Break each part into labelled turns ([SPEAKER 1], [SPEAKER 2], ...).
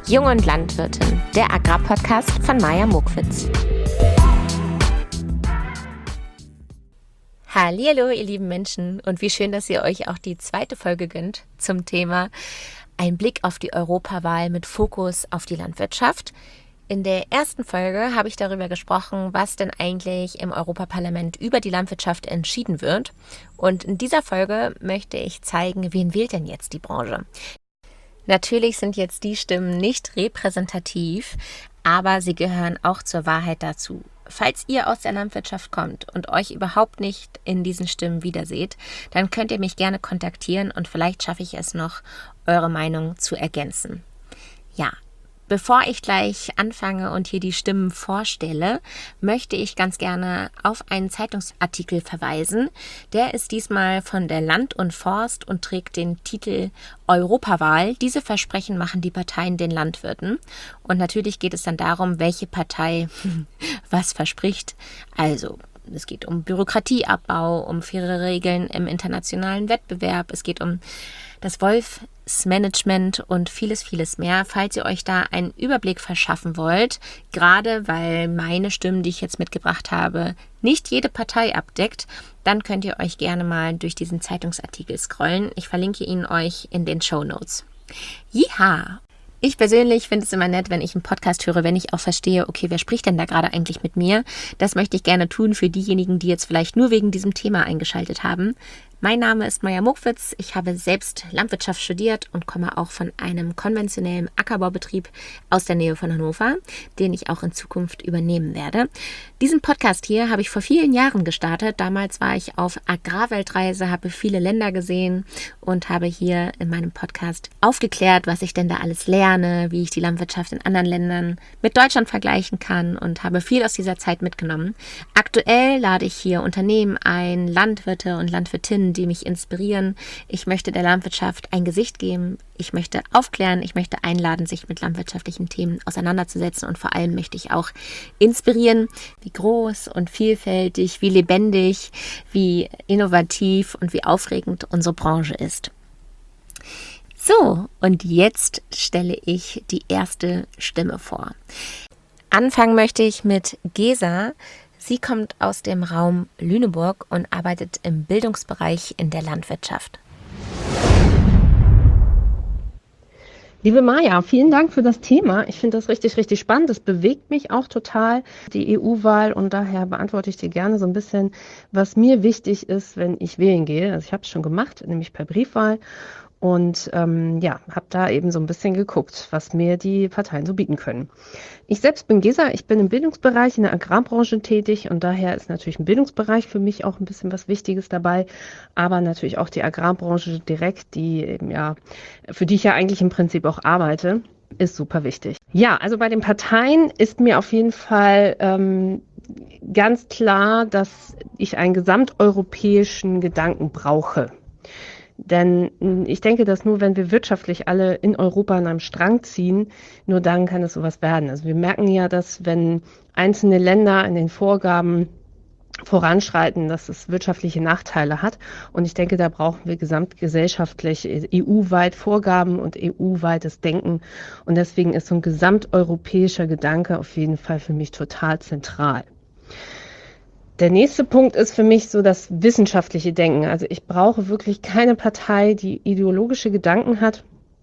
[SPEAKER 1] Jung und Landwirtin, der Agrarpodcast von Maja Mokwitz. Hallihallo, ihr lieben Menschen, und wie schön, dass ihr euch auch die zweite Folge gönnt zum Thema Ein Blick auf die Europawahl mit Fokus auf die Landwirtschaft. In der ersten Folge habe ich darüber gesprochen, was denn eigentlich im Europaparlament über die Landwirtschaft entschieden wird. Und in dieser Folge möchte ich zeigen, wen wählt denn jetzt die Branche. Natürlich sind jetzt die Stimmen nicht repräsentativ, aber sie gehören auch zur Wahrheit dazu. Falls ihr aus der Landwirtschaft kommt und euch überhaupt nicht in diesen Stimmen wiederseht, dann könnt ihr mich gerne kontaktieren und vielleicht schaffe ich es noch, eure Meinung zu ergänzen. Ja, bevor ich gleich anfange und hier die Stimmen vorstelle, möchte ich ganz gerne auf einen Zeitungsartikel verweisen. Der ist diesmal von der Land und Forst und trägt den Titel Europawahl. Diese Versprechen machen die Parteien den Landwirten. Und natürlich geht es dann darum, welche Partei was verspricht. Also, es geht um Bürokratieabbau, um faire Regeln im internationalen Wettbewerb. Es geht um das Wolfsmanagement und vieles, vieles mehr. Falls ihr euch da einen Überblick verschaffen wollt, gerade weil meine Stimmen, die ich jetzt mitgebracht habe, nicht jede Partei abdeckt, dann könnt ihr euch gerne mal durch diesen Zeitungsartikel scrollen. Ich verlinke ihn euch in den Shownotes. Jiha! Ich persönlich finde es immer nett, wenn ich einen Podcast höre, wenn ich auch verstehe, okay, wer spricht denn da gerade eigentlich mit mir? Das möchte ich gerne tun für diejenigen, die jetzt vielleicht nur wegen diesem Thema eingeschaltet haben. Mein Name ist Maja Mokwitz, ich habe selbst Landwirtschaft studiert und komme auch von einem konventionellen Ackerbaubetrieb aus der Nähe von Hannover, den ich auch in Zukunft übernehmen werde. Diesen Podcast hier habe ich vor vielen Jahren gestartet. Damals war ich auf Agrarweltreise, habe viele Länder gesehen und habe hier in meinem Podcast aufgeklärt, was ich denn da alles lerne, wie ich die Landwirtschaft in anderen Ländern mit Deutschland vergleichen kann und habe viel aus dieser Zeit mitgenommen. Aktuell lade ich hier Unternehmen ein, Landwirte und Landwirtinnen, die mich inspirieren. Ich möchte der Landwirtschaft ein Gesicht geben. Ich möchte aufklären. Ich möchte einladen, sich mit landwirtschaftlichen Themen auseinanderzusetzen. Und vor allem möchte ich auch inspirieren, wie groß und vielfältig, wie lebendig, wie innovativ und wie aufregend unsere Branche ist. So, und jetzt stelle ich die erste Stimme vor. Anfangen möchte ich mit Gesa. Sie kommt aus dem Raum Lüneburg und arbeitet im Bildungsbereich in der Landwirtschaft.
[SPEAKER 2] Liebe Maja, vielen Dank für das Thema. Ich finde das richtig, richtig spannend. Das bewegt mich auch total, die EU-Wahl. Und daher beantworte ich dir gerne so ein bisschen, was mir wichtig ist, wenn ich wählen gehe. Also ich habe es schon gemacht, nämlich per Briefwahl. Und habe da eben so ein bisschen geguckt, was mir die Parteien so bieten können. Ich selbst bin Gesa, ich bin im Bildungsbereich, in der Agrarbranche tätig und daher ist natürlich ein Bildungsbereich für mich auch ein bisschen was Wichtiges dabei, aber natürlich auch die Agrarbranche direkt, die eben für die ich ja eigentlich im Prinzip auch arbeite, ist super wichtig. Ja, also bei den Parteien ist mir auf jeden Fall ganz klar, dass ich einen gesamteuropäischen Gedanken brauche. Denn ich denke, dass nur wenn wir wirtschaftlich alle in Europa an einem Strang ziehen, nur dann kann es sowas werden. Also wir merken ja, dass wenn einzelne Länder in den Vorgaben voranschreiten, dass es wirtschaftliche Nachteile hat. Und ich denke, da brauchen wir gesamtgesellschaftlich EU-weit Vorgaben und EU-weites Denken. Und deswegen ist so ein gesamteuropäischer Gedanke auf jeden Fall für mich total zentral. Der nächste Punkt ist für mich so das wissenschaftliche Denken. Also ich brauche wirklich keine Partei, die ideologische Gedanken hat.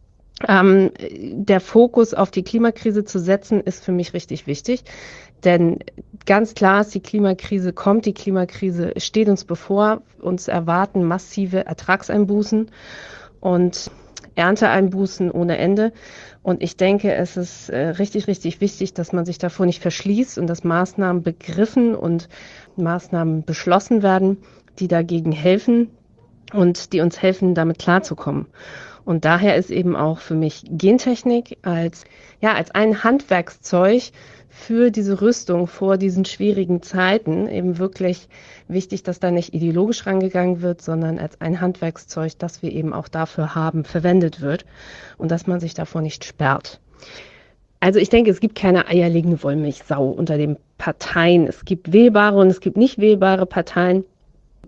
[SPEAKER 2] Der Fokus auf die Klimakrise zu setzen, ist für mich richtig wichtig. Denn ganz klar ist, die Klimakrise kommt, die Klimakrise steht uns bevor. Uns erwarten massive Ertragseinbußen und Ernteeinbußen ohne Ende. Und ich denke, es ist richtig, richtig wichtig, dass man sich davor nicht verschließt und dass Maßnahmen begriffen und Maßnahmen beschlossen werden, die dagegen helfen und die uns helfen, damit klarzukommen. Und daher ist eben auch für mich Gentechnik als ein Handwerkszeug für diese Rüstung vor diesen schwierigen Zeiten eben wirklich wichtig, dass da nicht ideologisch rangegangen wird, sondern als ein Handwerkszeug, das wir eben auch dafür haben, verwendet wird und dass man sich davor nicht sperrt. Also ich denke, es gibt keine eierlegende Wollmilchsau unter den Parteien. Es gibt wählbare und es gibt nicht wählbare Parteien.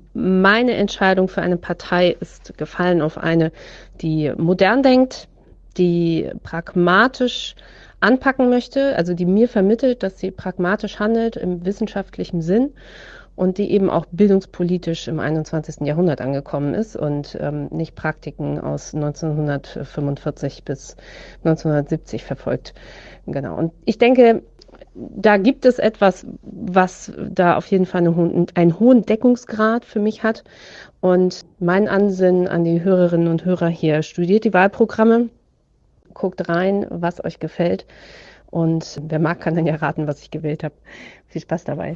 [SPEAKER 2] Meine Entscheidung für eine Partei ist gefallen auf eine, die modern denkt, die pragmatisch anpacken möchte, also die mir vermittelt, dass sie pragmatisch handelt im wissenschaftlichen Sinn und die eben auch bildungspolitisch im 21. Jahrhundert angekommen ist und nicht Praktiken aus 1945 bis 1970 verfolgt. Genau. Und ich denke, da gibt es etwas, was da auf jeden Fall einen hohen Deckungsgrad für mich hat. Und mein Ansinnen an die Hörerinnen und Hörer hier: Studiert die Wahlprogramme, guckt rein, was euch gefällt. Und wer mag, kann dann ja raten, was ich gewählt habe. Viel Spaß dabei.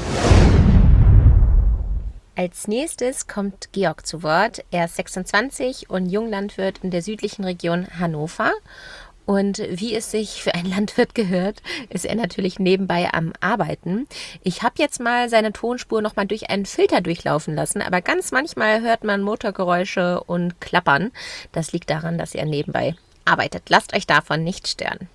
[SPEAKER 1] Als nächstes kommt Georg zu Wort. Er ist 26 und Junglandwirt in der südlichen Region Hannover. Und wie es sich für einen Landwirt gehört, ist er natürlich nebenbei am Arbeiten. Ich habe jetzt mal seine Tonspur nochmal durch einen Filter durchlaufen lassen, aber ganz manchmal hört man Motorgeräusche und Klappern. Das liegt daran, dass er nebenbei arbeitet. Lasst euch davon nicht stören.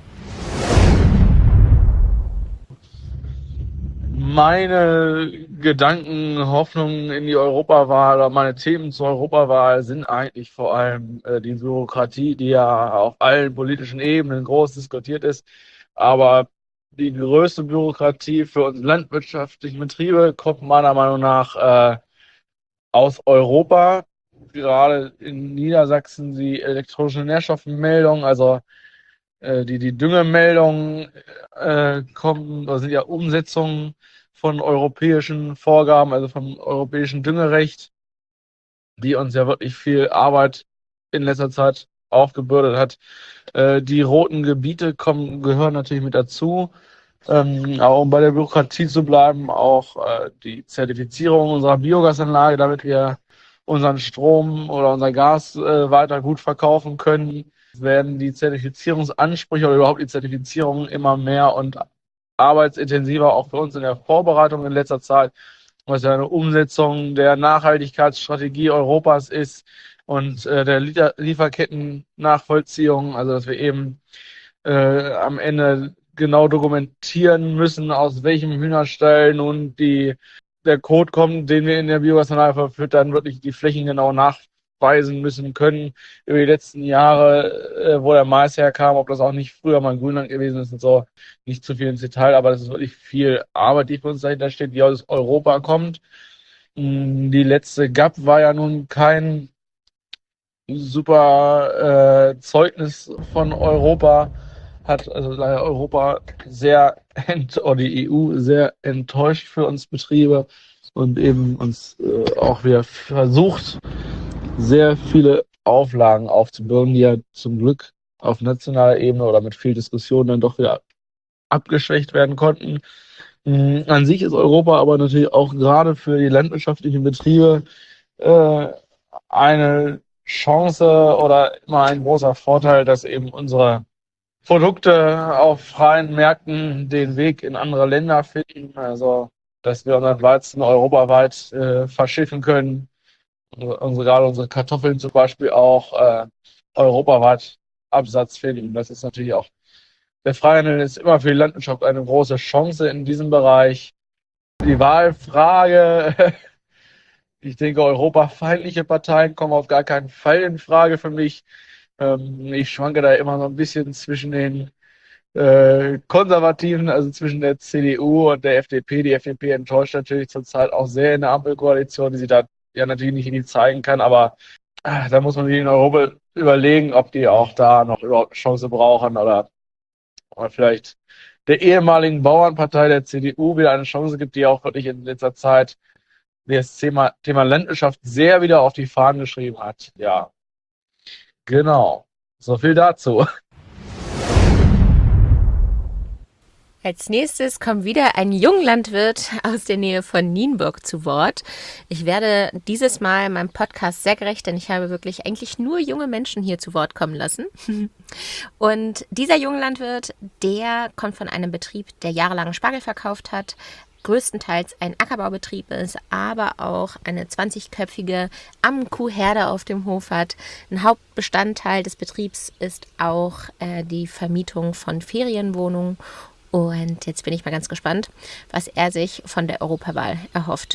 [SPEAKER 3] Meine Gedanken, Hoffnungen in die Europawahl oder meine Themen zur Europawahl sind eigentlich vor allem die Bürokratie, die ja auf allen politischen Ebenen groß diskutiert ist. Aber die größte Bürokratie für unsere landwirtschaftlichen Betriebe kommt meiner Meinung nach aus Europa. Gerade in Niedersachsen die elektronische Nährstoffmeldung, also die Düngemeldungen kommen, oder sind ja Umsetzungen von europäischen Vorgaben, also vom europäischen Düngerecht, die uns ja wirklich viel Arbeit in letzter Zeit aufgebürdet hat. Die roten Gebiete gehören natürlich mit dazu. Aber um bei der Bürokratie zu bleiben, auch die Zertifizierung unserer Biogasanlage, damit wir unseren Strom oder unser Gas weiter gut verkaufen können, werden die Zertifizierungsansprüche oder überhaupt die Zertifizierung immer mehr und arbeitsintensiver, auch für uns in der Vorbereitung in letzter Zeit, was ja eine Umsetzung der Nachhaltigkeitsstrategie Europas ist und der Lieferketten-Nachvollziehung, also dass wir eben am Ende genau dokumentieren müssen, aus welchem Hühnerstall nun der Kot kommt, den wir in der Biogasanlage verfüttern, wirklich die Flächen genau nachweisen müssen können über die letzten Jahre, wo der Mais herkam, ob das auch nicht früher mal Grünland gewesen ist und so. Nicht zu viel ins Detail, aber das ist wirklich viel Arbeit, die für uns dahinter steht, die aus Europa kommt. Die letzte GAP war ja nun kein super Zeugnis von Europa, hat also leider Europa oder die EU sehr enttäuscht für uns Betriebe und eben uns auch wieder versucht, sehr viele Auflagen aufzubürden, die ja zum Glück auf nationaler Ebene oder mit viel Diskussion dann doch wieder abgeschwächt werden konnten. An sich ist Europa aber natürlich auch gerade für die landwirtschaftlichen Betriebe eine Chance oder immer ein großer Vorteil, dass eben unsere Produkte auf freien Märkten den Weg in andere Länder finden. Also, dass wir unseren Weizen europaweit verschiffen können. Gerade unsere Kartoffeln zum Beispiel auch europaweit Absatz finden. Das ist natürlich auch, der Freihandel ist immer für die Landwirtschaft eine große Chance in diesem Bereich. Die Wahlfrage, ich denke, europafeindliche Parteien kommen auf gar keinen Fall in Frage für mich. Ich schwanke da immer so ein bisschen zwischen den Konservativen, also zwischen der CDU und der FDP. Die FDP enttäuscht natürlich zurzeit auch sehr in der Ampelkoalition, die sie da ja natürlich nicht in die zeigen kann, aber da muss man sich in Europa überlegen, ob die auch da noch überhaupt eine Chance brauchen oder vielleicht der ehemaligen Bauernpartei der CDU wieder eine Chance gibt, die auch wirklich in letzter Zeit das Thema Landwirtschaft sehr wieder auf die Fahnen geschrieben hat. Ja, genau. So viel dazu.
[SPEAKER 1] Als nächstes kommt wieder ein Junglandwirt aus der Nähe von Nienburg zu Wort. Ich werde dieses Mal meinem Podcast sehr gerecht, denn ich habe wirklich eigentlich nur junge Menschen hier zu Wort kommen lassen. Und dieser Junglandwirt, der kommt von einem Betrieb, der jahrelang Spargel verkauft hat, größtenteils ein Ackerbaubetrieb ist, aber auch eine 20-köpfige Ammenkuhherde auf dem Hof hat. Ein Hauptbestandteil des Betriebs ist auch die Vermietung von Ferienwohnungen. Und jetzt bin ich mal ganz gespannt, was er sich von der Europawahl erhofft.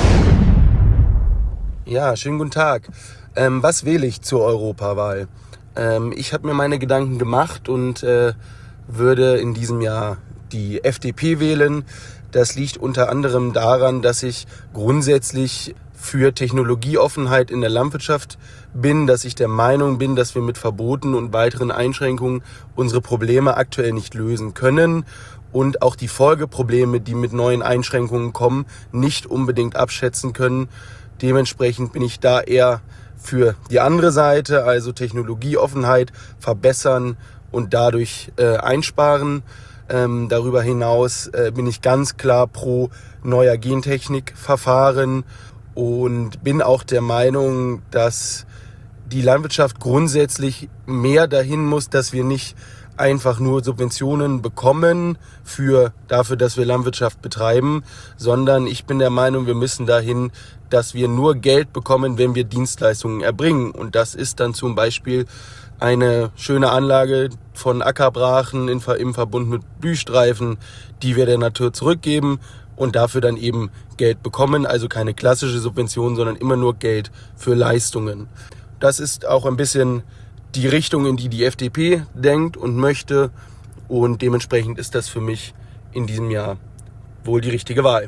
[SPEAKER 4] Ja, schönen guten Tag. Was wähle ich zur Europawahl? Ich habe mir meine Gedanken gemacht und würde in diesem Jahr die FDP wählen. Das liegt unter anderem daran, dass ich grundsätzlich für Technologieoffenheit in der Landwirtschaft bin, dass ich der Meinung bin, dass wir mit Verboten und weiteren Einschränkungen unsere Probleme aktuell nicht lösen können und auch die Folgeprobleme, die mit neuen Einschränkungen kommen, nicht unbedingt abschätzen können. Dementsprechend bin ich da eher für die andere Seite, also Technologieoffenheit verbessern und dadurch einsparen. Darüber hinaus bin ich ganz klar pro neuer Gentechnikverfahren und bin auch der Meinung, dass die Landwirtschaft grundsätzlich mehr dahin muss, dass wir nicht einfach nur Subventionen bekommen dafür, dass wir Landwirtschaft betreiben, sondern ich bin der Meinung, wir müssen dahin, dass wir nur Geld bekommen, wenn wir Dienstleistungen erbringen. Und das ist dann zum Beispiel eine schöne Anlage von Ackerbrachen im Verbund mit Blühstreifen, die wir der Natur zurückgeben und dafür dann eben Geld bekommen. Also keine klassische Subvention, sondern immer nur Geld für Leistungen. Das ist auch ein bisschen die Richtung, in die die FDP denkt und möchte. Und dementsprechend ist das für mich in diesem Jahr wohl die richtige Wahl.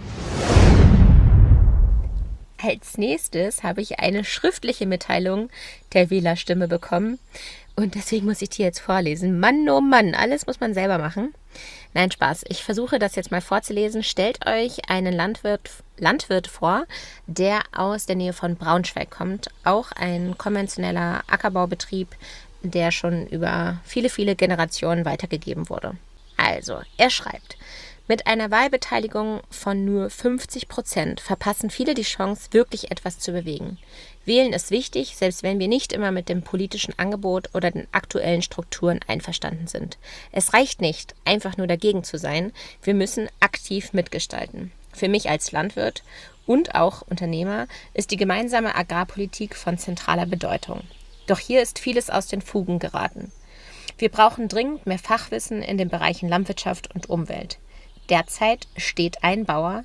[SPEAKER 1] Als nächstes habe ich eine schriftliche Mitteilung der Wählerstimme bekommen. Und deswegen muss ich die jetzt vorlesen. Mann, oh Mann, alles muss man selber machen. Nein, Spaß. Ich versuche das jetzt mal vorzulesen. Stellt euch einen Landwirt vor, der aus der Nähe von Braunschweig kommt. Auch ein konventioneller Ackerbaubetrieb, der schon über viele, viele Generationen weitergegeben wurde. Also, er schreibt: Mit einer Wahlbeteiligung von nur 50% verpassen viele die Chance, wirklich etwas zu bewegen. Wählen ist wichtig, selbst wenn wir nicht immer mit dem politischen Angebot oder den aktuellen Strukturen einverstanden sind. Es reicht nicht, einfach nur dagegen zu sein. Wir müssen aktiv mitgestalten. Für mich als Landwirt und auch Unternehmer ist die gemeinsame Agrarpolitik von zentraler Bedeutung. Doch hier ist vieles aus den Fugen geraten. Wir brauchen dringend mehr Fachwissen in den Bereichen Landwirtschaft und Umwelt. Derzeit steht ein Bauer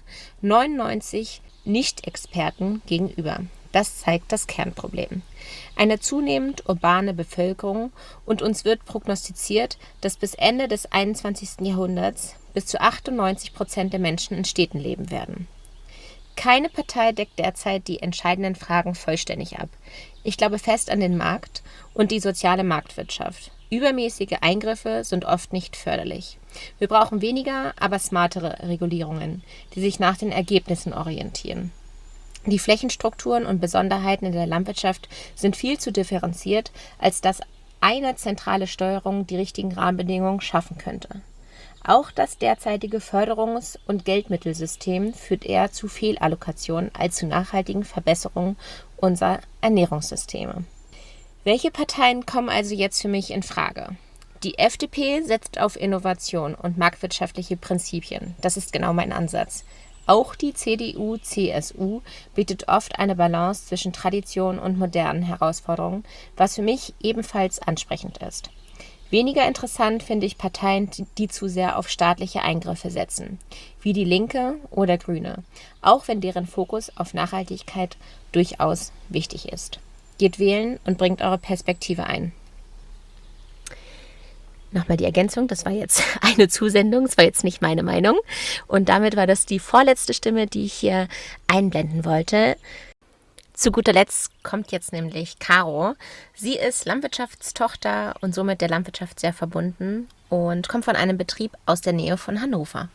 [SPEAKER 1] 99 Nicht-Experten gegenüber. Das zeigt das Kernproblem. Eine zunehmend urbane Bevölkerung und uns wird prognostiziert, dass bis Ende des 21. Jahrhunderts bis zu 98% der Menschen in Städten leben werden. Keine Partei deckt derzeit die entscheidenden Fragen vollständig ab. Ich glaube fest an den Markt und die soziale Marktwirtschaft. Übermäßige Eingriffe sind oft nicht förderlich. Wir brauchen weniger, aber smartere Regulierungen, die sich nach den Ergebnissen orientieren. Die Flächenstrukturen und Besonderheiten in der Landwirtschaft sind viel zu differenziert, als dass eine zentrale Steuerung die richtigen Rahmenbedingungen schaffen könnte. Auch das derzeitige Förderungs- und Geldmittelsystem führt eher zu Fehlallokationen als zu nachhaltigen Verbesserungen unserer Ernährungssysteme. Welche Parteien kommen also jetzt für mich in Frage? Die FDP setzt auf Innovation und marktwirtschaftliche Prinzipien. Das ist genau mein Ansatz. Auch die CDU/CSU bietet oft eine Balance zwischen Tradition und modernen Herausforderungen, was für mich ebenfalls ansprechend ist. Weniger interessant finde ich Parteien, die zu sehr auf staatliche Eingriffe setzen, wie die Linke oder Grüne, auch wenn deren Fokus auf Nachhaltigkeit durchaus wichtig ist. Geht wählen und bringt eure Perspektive ein. Nochmal die Ergänzung, das war jetzt eine Zusendung, das war jetzt nicht meine Meinung. Und damit war das die vorletzte Stimme, die ich hier einblenden wollte. Zu guter Letzt kommt jetzt nämlich Caro. Sie ist Landwirtschaftstochter und somit der Landwirtschaft sehr verbunden und kommt von einem Betrieb aus der Nähe von Hannover.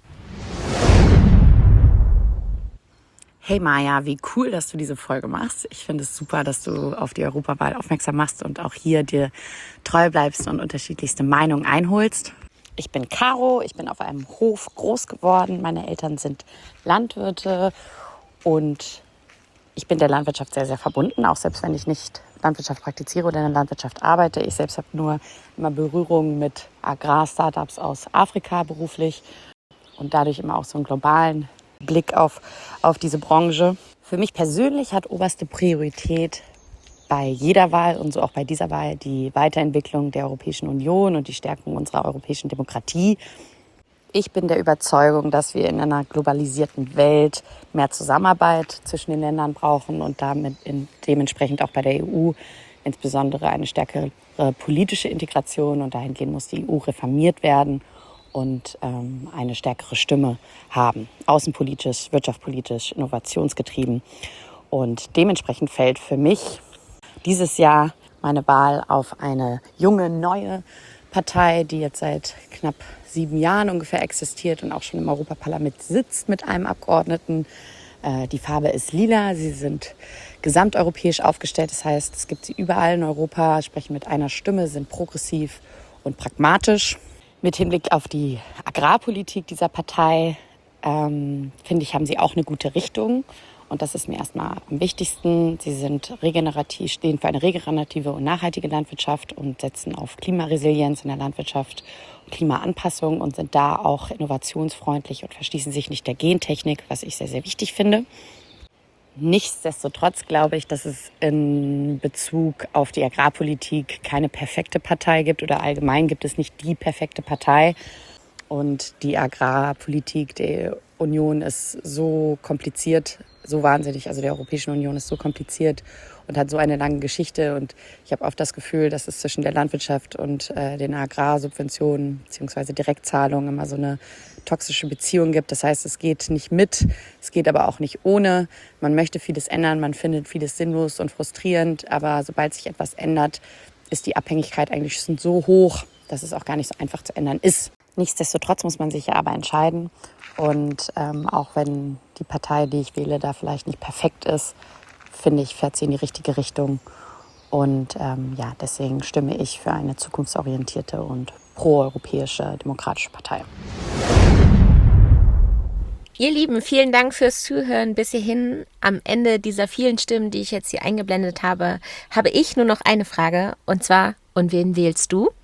[SPEAKER 5] Hey Maja, wie cool, dass du diese Folge machst. Ich finde es super, dass du auf die Europawahl aufmerksam machst und auch hier dir treu bleibst und unterschiedlichste Meinungen einholst. Ich bin Caro, ich bin auf einem Hof groß geworden. Meine Eltern sind Landwirte und ich bin der Landwirtschaft sehr, sehr verbunden, auch selbst wenn ich nicht Landwirtschaft praktiziere oder in der Landwirtschaft arbeite. Ich selbst habe nur immer Berührung mit Agrar-Startups aus Afrika beruflich und dadurch immer auch so einen globalen Blick auf diese Branche. Für mich persönlich hat oberste Priorität bei jeder Wahl und so auch bei dieser Wahl die Weiterentwicklung der Europäischen Union und die Stärkung unserer europäischen Demokratie. Ich bin der Überzeugung, dass wir in einer globalisierten Welt mehr Zusammenarbeit zwischen den Ländern brauchen und damit dementsprechend auch bei der EU insbesondere eine stärkere politische Integration, und dahingehend muss die EU reformiert werden und eine stärkere Stimme haben, außenpolitisch, wirtschaftspolitisch, innovationsgetrieben. Und dementsprechend fällt für mich dieses Jahr meine Wahl auf eine junge, neue Partei, die jetzt seit knapp 7 Jahren ungefähr existiert und auch schon im Europaparlament sitzt mit einem Abgeordneten. Die Farbe ist lila, sie sind gesamteuropäisch aufgestellt, das heißt, es gibt sie überall in Europa, sprechen mit einer Stimme, sind progressiv und pragmatisch. Mit Hinblick auf die Agrarpolitik dieser Partei, finde ich, haben sie auch eine gute Richtung. Und das ist mir erstmal am wichtigsten. Sie sind regenerativ, stehen für eine regenerative und nachhaltige Landwirtschaft und setzen auf Klimaresilienz in der Landwirtschaft und Klimaanpassung und sind da auch innovationsfreundlich und verschließen sich nicht der Gentechnik, was ich sehr, sehr wichtig finde. Nichtsdestotrotz glaube ich, dass es in Bezug auf die Agrarpolitik keine perfekte Partei gibt oder allgemein gibt es nicht die perfekte Partei. Und die Agrarpolitik der Union ist so kompliziert, so wahnsinnig, also der Europäischen Union ist so kompliziert und hat so eine lange Geschichte. Und ich habe oft das Gefühl, dass es zwischen der Landwirtschaft und den Agrarsubventionen bzw. Direktzahlungen immer so eine toxische Beziehung gibt. Das heißt, es geht nicht mit, es geht aber auch nicht ohne. Man möchte vieles ändern, man findet vieles sinnlos und frustrierend, aber sobald sich etwas ändert, ist die Abhängigkeit eigentlich so hoch, dass es auch gar nicht so einfach zu ändern ist. Nichtsdestotrotz muss man sich ja aber entscheiden. Und auch wenn die Partei, die ich wähle, da vielleicht nicht perfekt ist, finde ich, fährt sie in die richtige Richtung. Und deswegen stimme ich für eine zukunftsorientierte und proeuropäische demokratische Partei.
[SPEAKER 1] Ihr Lieben, vielen Dank fürs Zuhören bis hierhin. Am Ende dieser vielen Stimmen, die ich jetzt hier eingeblendet habe, habe ich nur noch eine Frage. Und zwar, und wen wählst du?